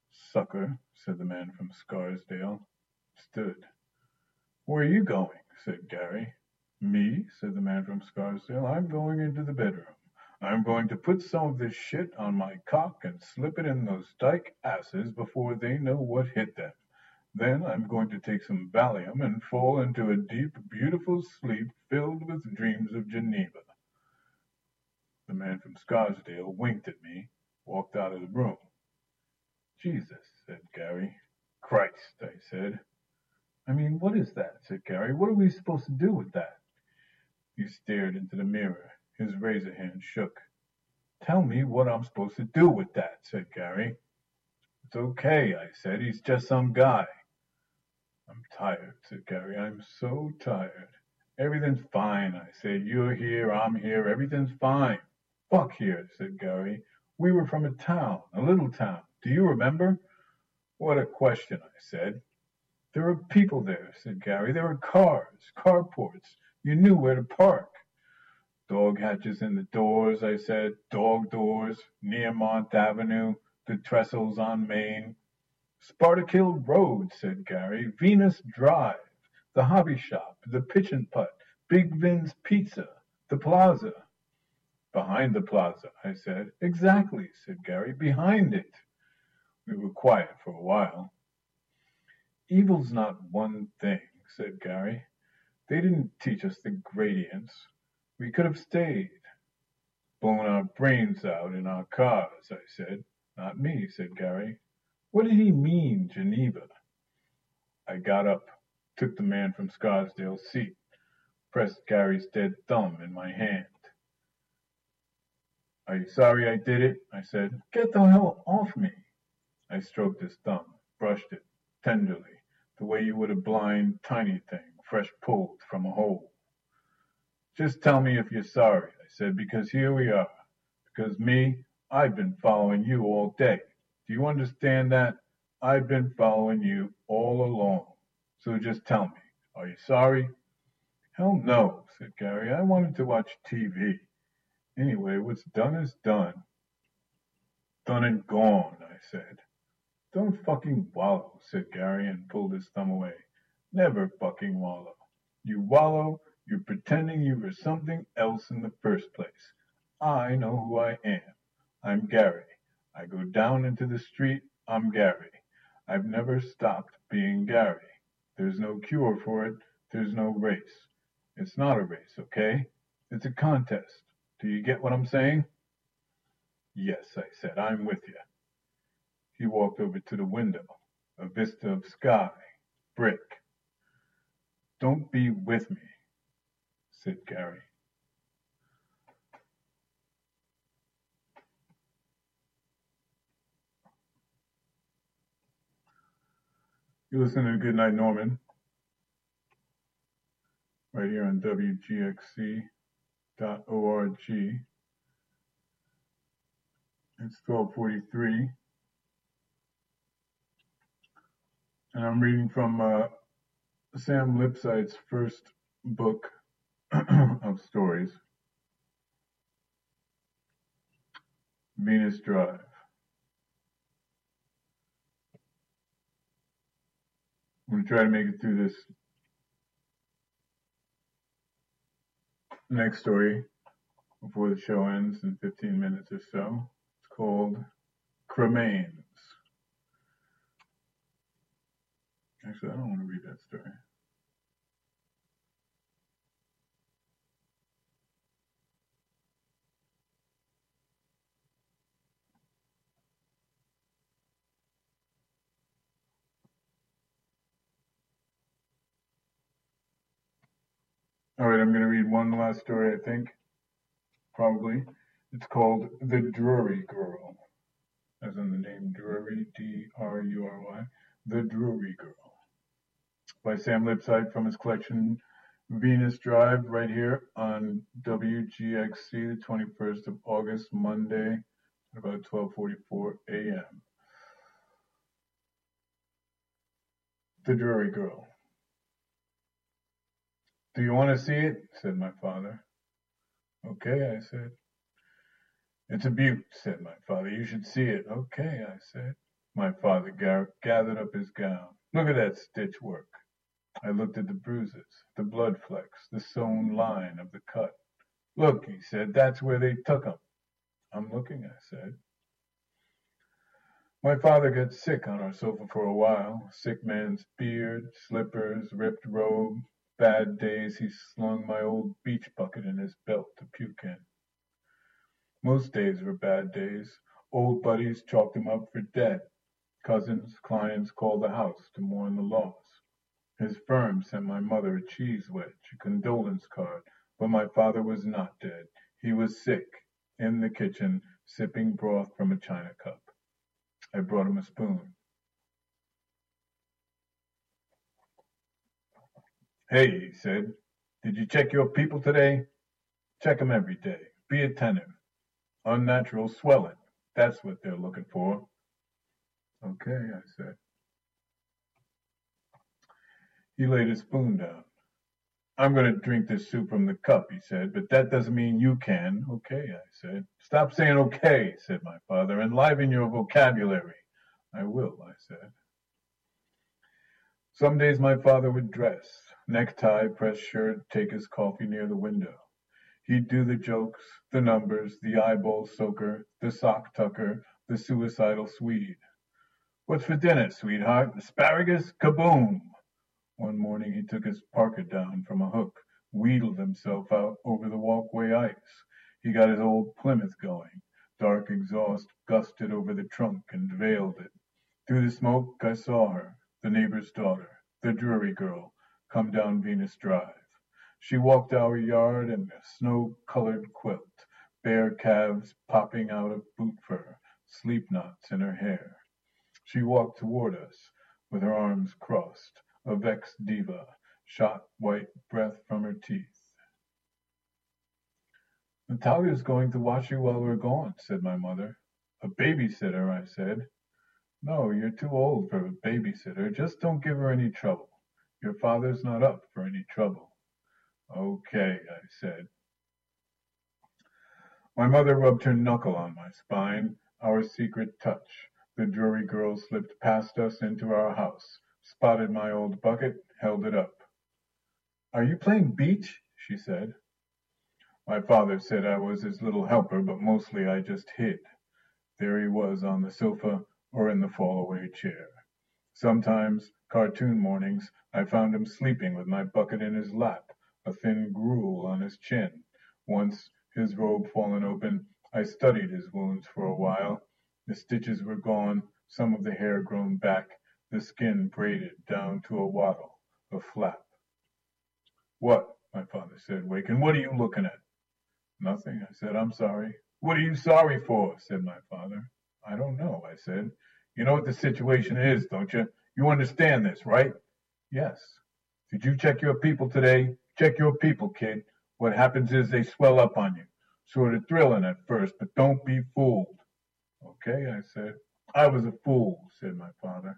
Sucker, said the man from Scarsdale. Stood. Where are you going? Said Gary. Me, said the man from Scarsdale. I'm going into the bedroom. I'm going to put some of this shit on my cock and slip it in those dyke asses before they know what hit them. Then I'm going to take some Valium and fall into a deep, beautiful sleep filled with dreams of Geneva. The man from Scarsdale winked at me, walked out of the room. Jesus, said Gary. Christ, I said. I mean, what is that? Said Gary. What are we supposed to do with that? He stared into the mirror. His razor hand shook. Tell me what I'm supposed to do with that, said Gary. It's okay, I said. He's just some guy. I'm tired, said Gary. I'm so tired. Everything's fine, I said. You're here, I'm here, everything's fine. Fuck here, said Gary. We were from a town, a little town. Do you remember? What a question, I said. There were people there, said Gary. There were cars, carports. You knew where to park. Dog hatches in the doors, I said. Dog doors, Nearmont Avenue, the trestles on Main. Spartakill Road, said Gary. Venus Drive, the hobby shop, the pitch and putt, Big Vin's Pizza, the plaza. Behind the plaza, I said. Exactly, said Gary. Behind it. We were quiet for a while. Evil's not one thing, said Gary. They didn't teach us the gradients. We could have stayed. Blown our brains out in our cars, I said. Not me, said Gary. What did he mean, Geneva? I got up, took the man from Scarsdale's seat, pressed Gary's dead thumb in my hand. Are you sorry I did it? I said. Get the hell off me. I stroked his thumb, brushed it, tenderly, the way you would a blind, tiny thing, fresh pulled from a hole. Just tell me if you're sorry, I said, because here we are. Because me, I've been following you all day. Do you understand that? I've been following you all along. So just tell me, are you sorry? Hell no, said Gary. I wanted to watch T V. Anyway, what's done is done. Done and gone, I said. Don't fucking wallow, said Gary and pulled his thumb away. Never fucking wallow. You wallow, you're pretending you were something else in the first place. I know who I am. I'm Gary. I go down into the street, I'm Gary. I've never stopped being Gary. There's no cure for it. There's no race. It's not a race, okay? It's a contest. Do you get what I'm saying? Yes, I said, I'm with you. He walked over to the window, a vista of sky, brick. Don't be with me, said Gary. You listen to Goodnight Norman, right here on W G X C dot org. It's twelve forty-three. And I'm reading from uh, Sam Lipsyte's first book of stories, Venus Drive. I'm going to try to make it through this next story before the show ends in fifteen minutes or so. It's called Cremains. Actually, I don't want to read that story. All right, I'm going to read one last story, I think, probably. It's called The Drury Girl, as in the name Drury, D R U R Y, The Drury Girl, by Sam Lipsyte from his collection Venus Drive, right here on W G X C, the twenty-first of August, Monday, at about twelve forty-four a m The Drury Girl. Do you want to see it? Said my father. Okay, I said. It's a beaut, said my father. You should see it. Okay, I said. My father gar- gathered up his gown. Look at that stitch work. I looked at the bruises, the blood flecks, the sewn line of the cut. Look, he said, that's where they took 'em. I'm looking, I said. My father got sick on our sofa for a while. Sick man's beard, slippers, ripped robe. Bad days he slung my old beach bucket in his belt to puke in. Most days were bad days. Old buddies chalked him up for dead. Cousins, clients called the house to mourn the loss. His firm sent my mother a cheese wedge, a condolence card, but my father was not dead. He was sick, in the kitchen, sipping broth from a china cup. I brought him a spoon. Hey, he said, did you check your people today? Check 'em every day. Be attentive. Unnatural swelling. That's what they're looking for. Okay, I said. He laid his spoon down. I'm going to drink this soup from the cup, he said, but that doesn't mean you can. Okay, I said. Stop saying okay, said my father. Enliven your vocabulary. I will, I said. Some days my father would dress, necktie, pressed shirt, take his coffee near the window. He'd do the jokes, the numbers, the eyeball soaker, the sock tucker, the suicidal Swede. What's for dinner, sweetheart? Asparagus? Kaboom! One morning he took his parka down from a hook, wheedled himself out over the walkway ice. He got his old Plymouth going. Dark exhaust gusted over the trunk and veiled it. Through the smoke I saw her, the neighbor's daughter, the Drury girl, come down Venus Drive. She walked our yard in a snow-colored quilt, bare calves popping out of boot fur, sleep knots in her hair. She walked toward us, with her arms crossed, a vexed diva, shot white breath from her teeth. Natalia's going to watch you while we're gone, said my mother. A babysitter, I said. No, you're too old for a babysitter. Just don't give her any trouble. Your father's not up for any trouble. Okay, I said. My mother rubbed her knuckle on my spine, our secret touch. The Drury girl slipped past us into our house, spotted my old bucket, held it up. Are you playing beach? She said. My father said I was his little helper, but mostly I just hid. There he was on the sofa or in the fall-away chair. Sometimes, cartoon mornings, I found him sleeping with my bucket in his lap, a thin gruel on his chin. Once, his robe fallen open, I studied his wounds for a while. The stitches were gone, some of the hair grown back, the skin braided down to a waddle, a flap. What? My father said, waking. What are you looking at? Nothing, I said. I'm sorry. What are you sorry for? Said my father. I don't know, I said. You know what the situation is, don't you? You understand this, right? Yes. Did you check your people today? Check your people, kid. What happens is they swell up on you. Sort of thrilling at first, but don't be fooled. Okay, I said. I was a fool, said my father.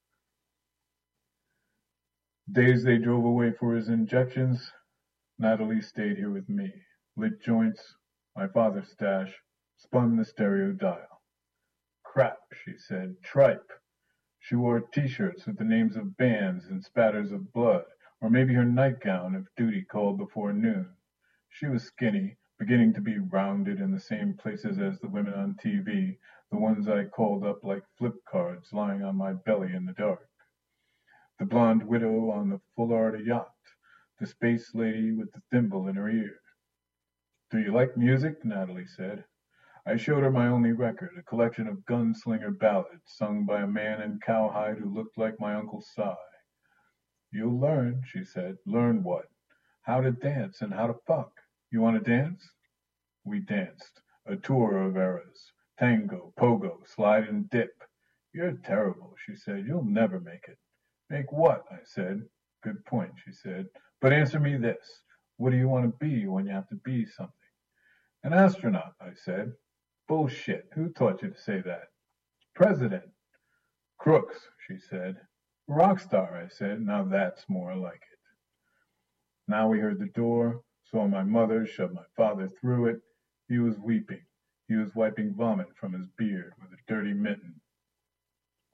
Days they drove away for his injections, Natalie stayed here with me. Lit joints, my father's stash, spun the stereo dial. Crap, she said. Tripe. She wore T-shirts with the names of bands and spatters of blood, or maybe her nightgown if duty called before noon. She was skinny, beginning to be rounded in the same places as the women on T V, the ones I called up like flip cards lying on my belly in the dark. The blonde widow on the Florida yacht, the space lady with the thimble in her ear. Do you like music? Natalie said. I showed her my only record, a collection of gunslinger ballads sung by a man in cowhide who looked like my Uncle Si. You'll learn, she said. Learn what? How to dance and how to fuck. You want to dance? We danced. A tour of eras. Tango, pogo, slide and dip. You're terrible, she said. You'll never make it. Make what? I said. Good point, she said. But answer me this. What do you want to be when you have to be something? An astronaut, I said. Bullshit. Who taught you to say that? President. Crooks, she said. Rock star, I said. Now that's more like it. Now we heard the door, saw my mother shove my father through it. He was weeping. He was wiping vomit from his beard with a dirty mitten.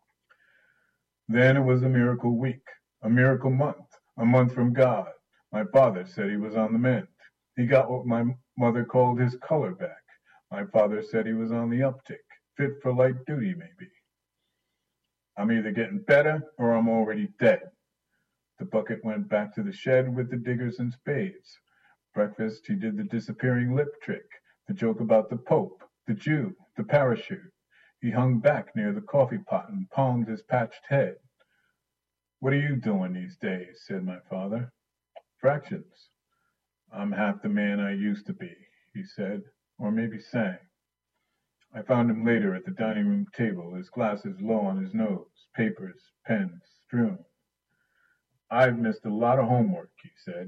Then it was a miracle week, a miracle month, a month from God. My father said he was on the mend. He got what my mother called his color back. My father said he was on the uptick, fit for light duty maybe. I'm either getting better or I'm already dead. The bucket went back to the shed with the diggers and spades. Breakfast, he did the disappearing lip trick, the joke about the Pope, the Jew, the parachute. He hung back near the coffee pot and palmed his patched head. What are you doing these days? Said my father. Fractions. I'm half the man I used to be, he said, or maybe sang. I found him later at the dining room table, his glasses low on his nose, papers, pens strewn. I've missed a lot of homework, he said.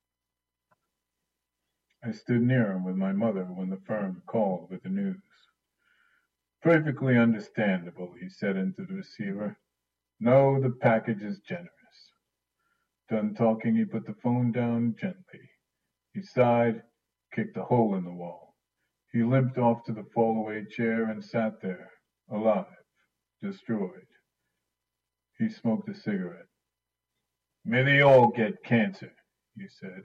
I stood near him with my mother when the firm called with the news. Perfectly understandable, he said into the receiver. No, the package is generous. Done talking, he put the phone down gently. He sighed, kicked a hole in the wall. He limped off to the fall-away chair and sat there, alive, destroyed. He smoked a cigarette. May they all get cancer, he said.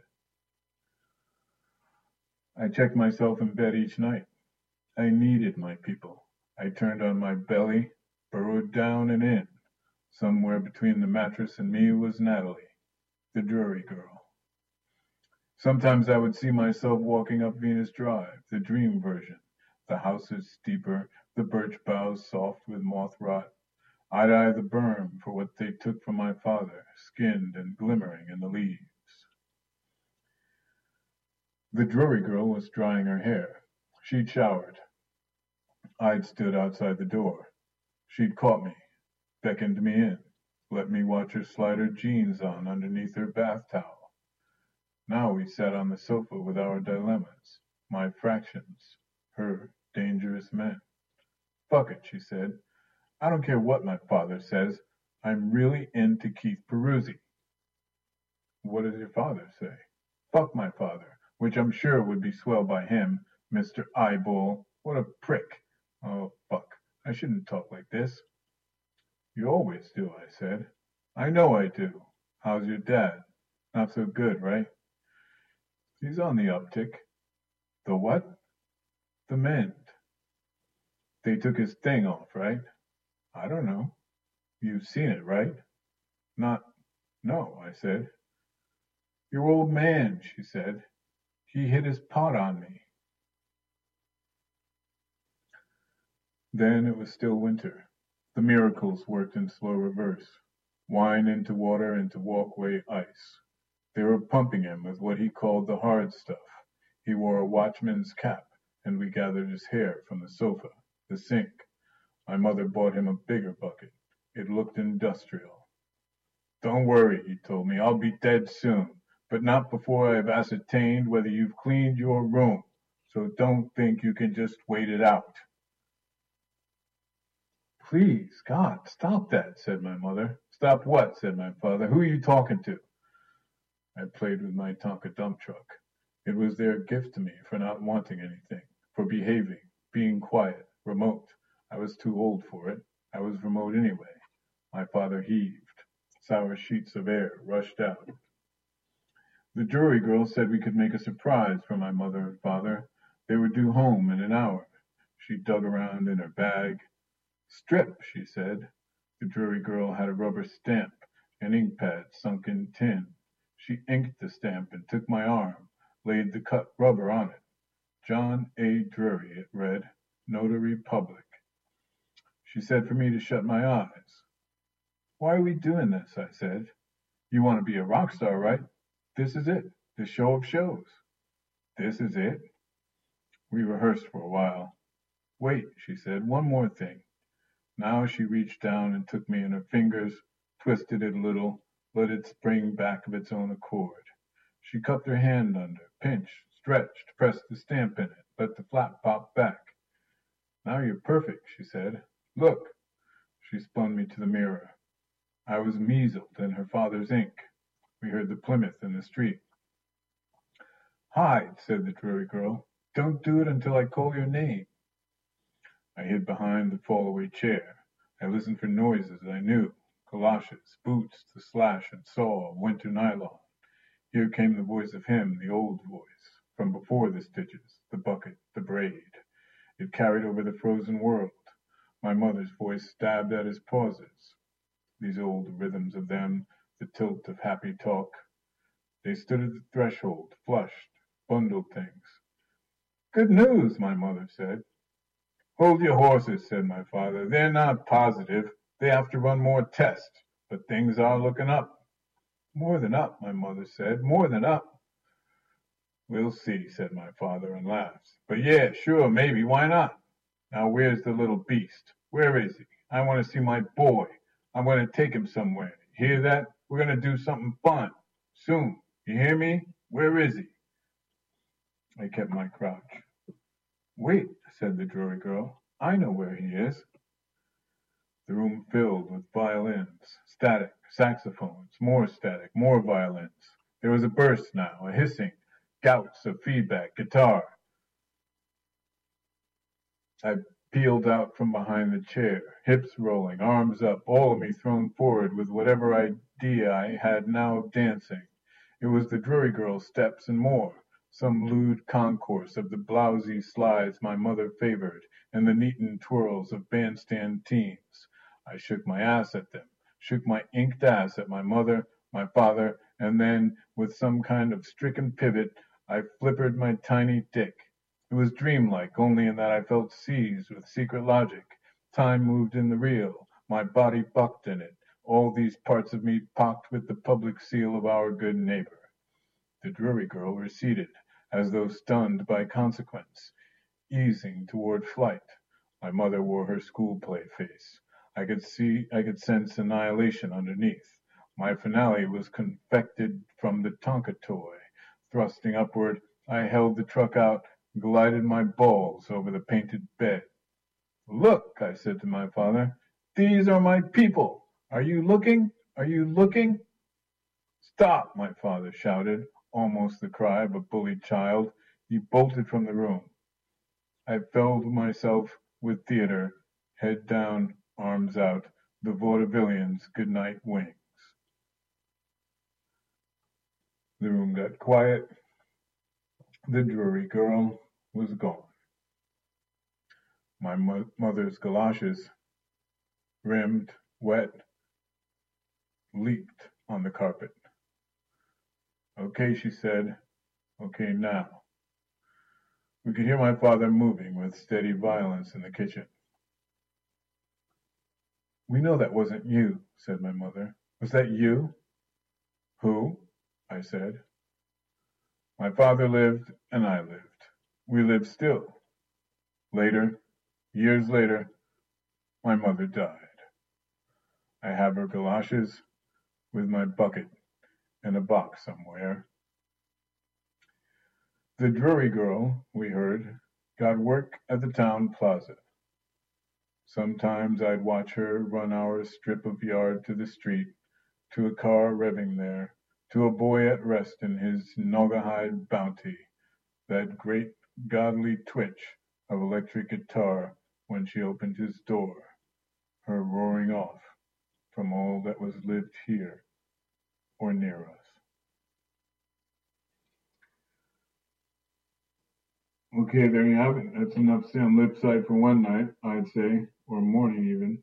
I checked myself in bed each night. I needed my people. I turned on my belly, burrowed down and in. Somewhere between the mattress and me was Natalie, the Drury Girl. Sometimes I would see myself walking up Venus Drive, the dream version. The houses steeper, the birch boughs soft with moth rot. I'd eye the berm for what they took from my father, skinned and glimmering in the leaves. The Drury Girl was drying her hair. She'd showered. I'd stood outside the door. She'd caught me, beckoned me in, let me watch her slide her jeans on underneath her bath towel. Now we sat on the sofa with our dilemmas, my fractions, her dangerous men. Fuck it, she said. I don't care what my father says. I'm really into Keith Peruzzi. What does your father say? Fuck my father, which I'm sure would be swell by him, Mister Eyeball. What a prick. Oh, fuck. I shouldn't talk like this. You always do, I said. I know I do. How's your dad? Not so good, right? He's on the uptick. The what? The mend. They took his thing off, right? I don't know. You've seen it, right? Not, no, I said. Your old man, she said. He hit his pot on me. Then it was still winter. The miracles worked in slow reverse. Wine into water into walkway ice. They were pumping him with what he called the hard stuff. He wore a watchman's cap, and we gathered his hair from the sofa, the sink. My mother bought him a bigger bucket. It looked industrial. Don't worry, he told me. I'll be dead soon, but not before I have ascertained whether you've cleaned your room. So don't think you can just wait it out. Please, God, stop that, said my mother. Stop what, said my father. Who are you talking to? I played with my Tonka dump truck. It was their gift to me for not wanting anything, for behaving, being quiet, remote. I was too old for it. I was remote anyway. My father heaved. Sour sheets of air rushed out. The Drury Girl said we could make a surprise for my mother and father. They were due home in an hour. She dug around in her bag. Strip, she said. The Drury Girl had a rubber stamp, an ink pad sunk in tin. She inked the stamp and took my arm, laid the cut rubber on it. John A. Drury, it read, Notary Public. She said for me to shut my eyes. Why are we doing this? I said. You want to be a rock star, right? This is it, the show of shows. This is it? We rehearsed for a while. Wait, she said, one more thing. Now she reached down and took me in her fingers, twisted it a little, let it spring back of its own accord. She cupped her hand under, pinched, stretched, pressed the stamp in it, let the flap pop back. Now you're perfect, she said. Look. She spun me to the mirror. I was measled in her father's ink. We heard the Plymouth in the street. Hide, said the Drury Girl. Don't do it until I call your name. I hid behind the fall-away chair. I listened for noises I knew. galoshes, boots, the slash and saw, winter nylon. Here came the voice of him, the old voice, from before the stitches, the bucket, the braid. It carried over the frozen world. My mother's voice stabbed at his pauses. These old rhythms of them, the tilt of happy talk. They stood at the threshold, flushed, bundled things. Good news, my mother said. Hold your horses, said my father. They're not positive. They have to run more tests, but things are looking up. More than up, my mother said. More than up. We'll see, said my father, and laughed. But yeah, sure, maybe, why not? Now where's the little beast? Where is he? I want to see my boy. I'm going to take him somewhere. You hear that? We're going to do something fun. Soon. You hear me? Where is he? I kept my crouch. Wait, said the Drury Girl. I know where he is. The room filled with violins, static, saxophones, more static, more violins. There was a burst now, a hissing, gouts of feedback, guitar. I peeled out from behind the chair, hips rolling, arms up, all of me thrown forward with whatever idea I had now of dancing. It was the Drury Girl's steps and more, some lewd concourse of the blousy slides my mother favored, and the neaten twirls of bandstand teams. I shook my ass at them, shook my inked ass at my mother, my father, and then, with some kind of stricken pivot, I flippered my tiny dick. It was dreamlike, only in that I felt seized with secret logic. Time moved in the real, my body bucked in it, all these parts of me pocked with the public seal of our good neighbor. The Drury Girl receded, as though stunned by consequence, easing toward flight. My mother wore her school play face. I could see, I could sense annihilation underneath. My finale was confected from the Tonka toy. Thrusting upward, I held the truck out, glided my balls over the painted bed. Look, I said to my father, these are my people. Are you looking? Are you looking? Stop, my father shouted, almost the cry of a bullied child. He bolted from the room. I filled myself with theater, head down, arms out, the vaudevillian's goodnight wings. The room got quiet. The Drury Girl was gone. My mo- mother's galoshes, rimmed, wet, leaped on the carpet. Okay, she said. Okay, now. We could hear my father moving with steady violence in the kitchen. We know that wasn't you, said my mother. Was that you? Who? I said. My father lived and I lived. We live still. Later, years later, my mother died. I have her galoshes with my bucket in a box somewhere. The Drury Girl, we heard, got work at the town plaza. Sometimes I'd watch her run our strip of yard to the street, to a car revving there, to a boy at rest in his Naugahyde bounty, that great godly twitch of electric guitar when she opened his door, her roaring off from all that was lived here or near us. Okay, there you have it. That's enough Sam Lipside for one night, I'd say, or morning even.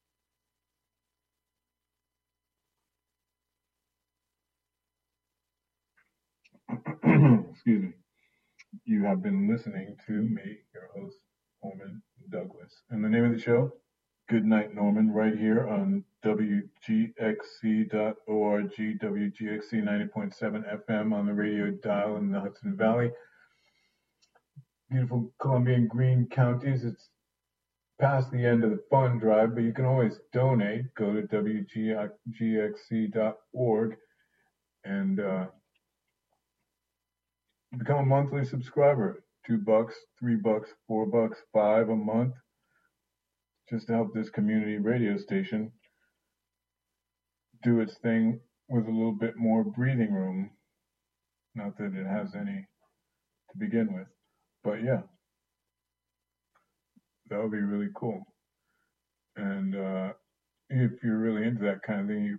Excuse me. You have been listening to me, your host, Norman Douglas. And the name of the show, Good Night Norman, right here on W G X C dot org, W G X C ninety point seven F M on the radio dial in the Hudson Valley. Beautiful Columbia and Greene counties. It's past the end of the fund drive, but you can always donate. Go to W G X C dot org and uh, become a monthly subscriber. Two bucks, three bucks, four bucks, five a month, just to help this community radio station do its thing with a little bit more breathing room. Not that it has any to begin with, but yeah, that would be really cool. And, uh, you if you're really into that kind of thing, you